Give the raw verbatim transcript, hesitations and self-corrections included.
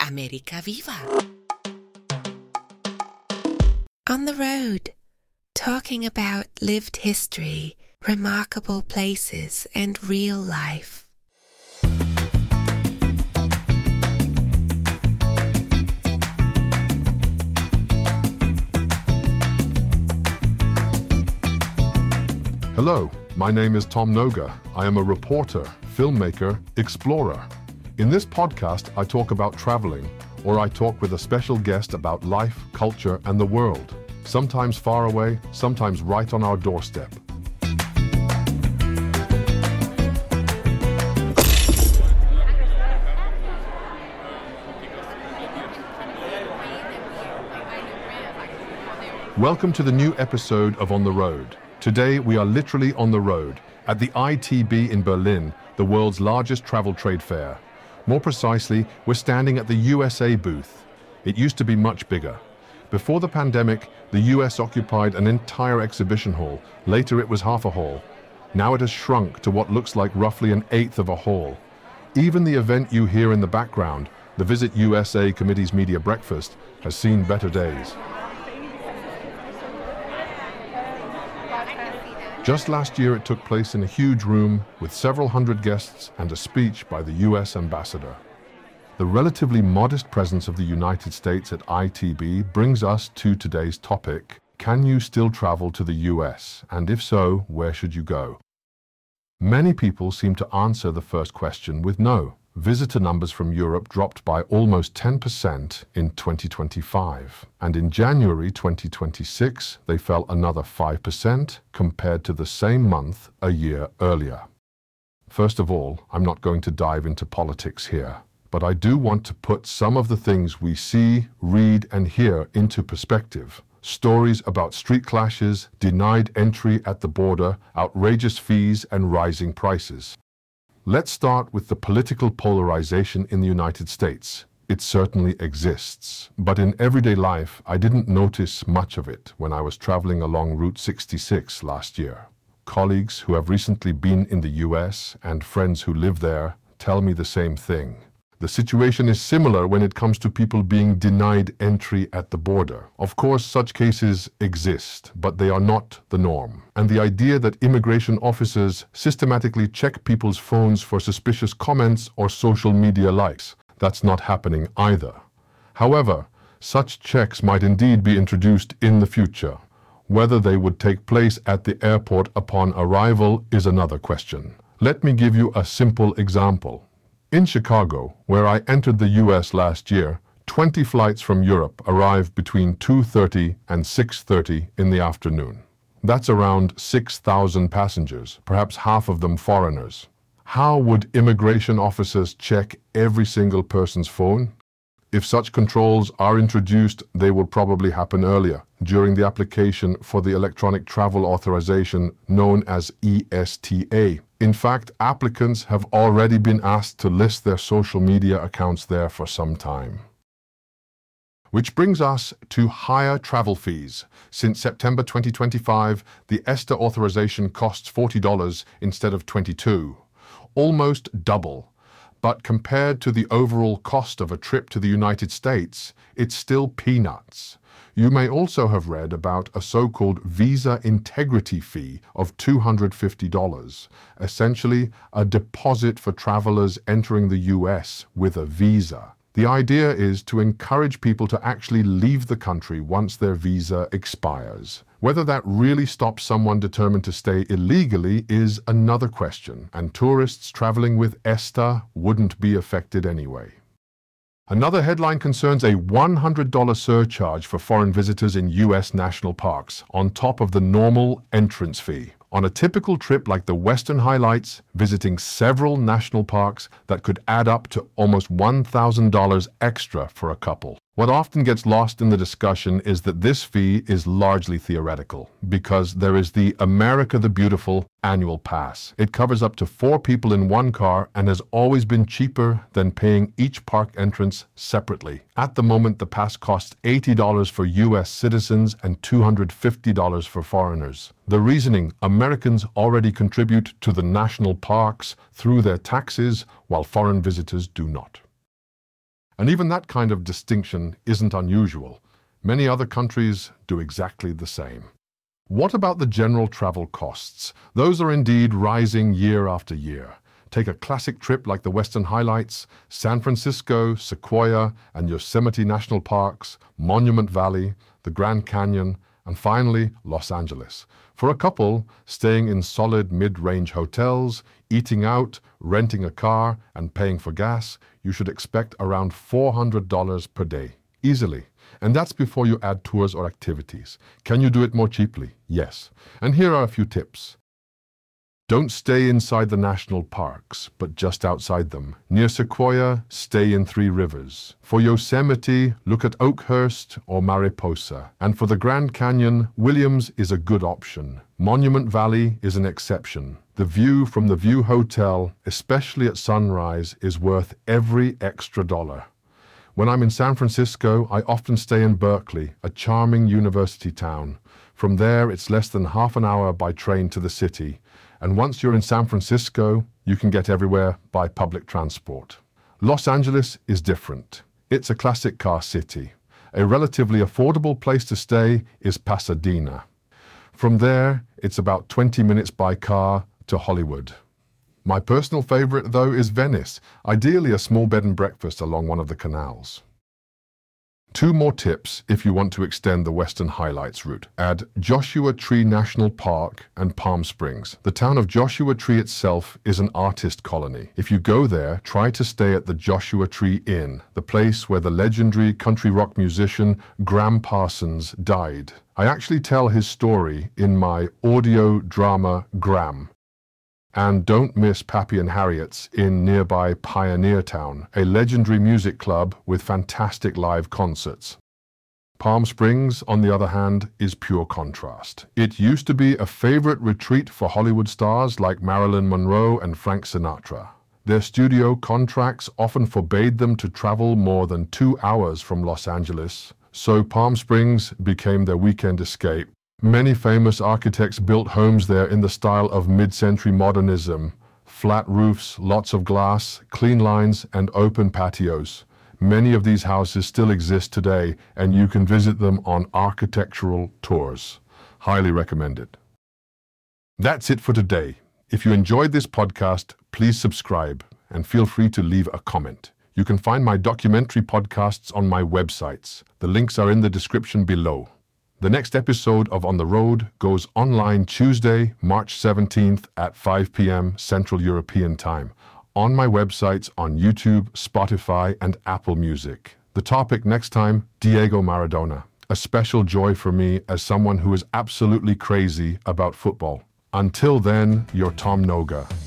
America Viva. On the road, talking about lived history, remarkable places, and real life. Hello, my name is Tom Noga. I am a reporter, filmmaker, explorer. In this podcast, I talk about traveling, or I talk with a special guest about life, culture, and the world. Sometimes far away, sometimes right on our doorstep. Welcome to the new episode of On the Road. Today, we are literally on the road, at the I T B in Berlin, the world's largest travel trade fair. More precisely, we're standing at the U S A booth. It used to be much bigger. Before the pandemic, the U S occupied an entire exhibition hall. Later, it was half a hall. Now it has shrunk to what looks like roughly an eighth of a hall. Even the event you hear in the background, the Visit U S A Committee's Media Breakfast, has seen better days. Just last year, it took place in a huge room with several hundred guests and a speech by the U S ambassador. The relatively modest presence of the United States at I T B brings us to today's topic: can you still travel to the U S? And if so, where should you go? Many people seem to answer the first question with no. Visitor numbers from Europe dropped by almost ten percent in twenty twenty-five, and in January twenty twenty-six they fell another five percent compared to the same month a year earlier. First of all, I'm not going to dive into politics here, but I do want to put some of the things we see, read, and hear into perspective. Stories about street clashes, denied entry at the border, outrageous fees, and rising prices. Let's start with the political polarization in the United States. It certainly exists, but in everyday life, I didn't notice much of it when I was traveling along Route sixty-six last year. Colleagues who have recently been in the U S and friends who live there tell me the same thing. The situation is similar when it comes to people being denied entry at the border. Of course, such cases exist, but they are not the norm. And the idea that immigration officers systematically check people's phones for suspicious comments or social media likes, that's not happening either. However, such checks might indeed be introduced in the future. Whether they would take place at the airport upon arrival is another question. Let me give you a simple example. In Chicago, where I entered the U S last year, twenty flights from Europe arrive between two thirty and six thirty in the afternoon. That's around six thousand passengers, perhaps half of them foreigners. How would immigration officers check every single person's phone? If such controls are introduced, they will probably happen earlier, during the application for the electronic travel authorization known as E S T A. In fact, applicants have already been asked to list their social media accounts there for some time. Which brings us to higher travel fees. Since September twenty twenty-five, the ESTA authorization costs forty dollars instead of twenty-two dollars, almost double. But compared to the overall cost of a trip to the United States, it's still peanuts. You may also have read about a so-called visa integrity fee of two hundred fifty dollars, essentially a deposit for travelers entering the U S with a visa. The idea is to encourage people to actually leave the country once their visa expires. Whether that really stops someone determined to stay illegally is another question, and tourists traveling with ESTA wouldn't be affected anyway. Another headline concerns a one hundred dollars surcharge for foreign visitors in U S national parks, on top of the normal entrance fee. On a typical trip like the Western Highlights, visiting several national parks, that could add up to almost one thousand dollars extra for a couple. What often gets lost in the discussion is that this fee is largely theoretical, because there is the America the Beautiful annual pass. It covers up to four people in one car and has always been cheaper than paying each park entrance separately. At the moment, the pass costs eighty dollars for U S citizens and two hundred fifty dollars for foreigners. The reasoning: Americans already contribute to the national parks through their taxes, while foreign visitors do not. And even that kind of distinction isn't unusual. Many other countries do exactly the same. What about the general travel costs? Those are indeed rising year after year. Take a classic trip like the Western Highlights, San Francisco, Sequoia, and Yosemite National Parks, Monument Valley, the Grand Canyon, and finally, Los Angeles. For a couple, staying in solid mid-range hotels, eating out, renting a car, and paying for gas, you should expect around four hundred dollars per day, easily. And that's before you add tours or activities. Can you do it more cheaply? Yes. And here are a few tips. Don't stay inside the national parks, but just outside them. Near Sequoia, stay in Three Rivers. For Yosemite, look at Oakhurst or Mariposa. And for the Grand Canyon, Williams is a good option. Monument Valley is an exception. The view from the View Hotel, especially at sunrise, is worth every extra dollar. When I'm in San Francisco, I often stay in Berkeley, a charming university town. From there, it's less than half an hour by train to the city. And once you're in San Francisco, you can get everywhere by public transport. Los Angeles is different. It's a classic car city. A relatively affordable place to stay is Pasadena. From there, it's about twenty minutes by car to Hollywood. My personal favorite, though, is Venice, ideally a small bed and breakfast along one of the canals. Two more tips if you want to extend the Western Highlights route. Add Joshua Tree National Park and Palm Springs. The town of Joshua Tree itself is an artist colony. If you go there, try to stay at the Joshua Tree Inn, the place where the legendary country rock musician Gram Parsons died. I actually tell his story in my audio drama Gram. And don't miss Pappy and Harriet's in nearby Pioneer Town, a legendary music club with fantastic live concerts. Palm Springs, on the other hand, is pure contrast. It used to be a favorite retreat for Hollywood stars like Marilyn Monroe and Frank Sinatra. Their studio contracts often forbade them to travel more than two hours from Los Angeles, so Palm Springs became their weekend escape. Many famous architects built homes there in the style of mid-century modernism. Flat roofs, lots of glass, clean lines, and open patios. Many of these houses still exist today, and you can visit them on architectural tours. Highly recommended. That's it for today. If you enjoyed this podcast, please subscribe and feel free to leave a comment. You can find my documentary podcasts on my websites. The links are in the description below. The next episode of On the Road goes online Tuesday, March seventeenth at five p m Central European Time on my websites on YouTube, Spotify, and Apple Music. The topic next time, Diego Maradona. A special joy for me as someone who is absolutely crazy about football. Until then, you're Tom Noga.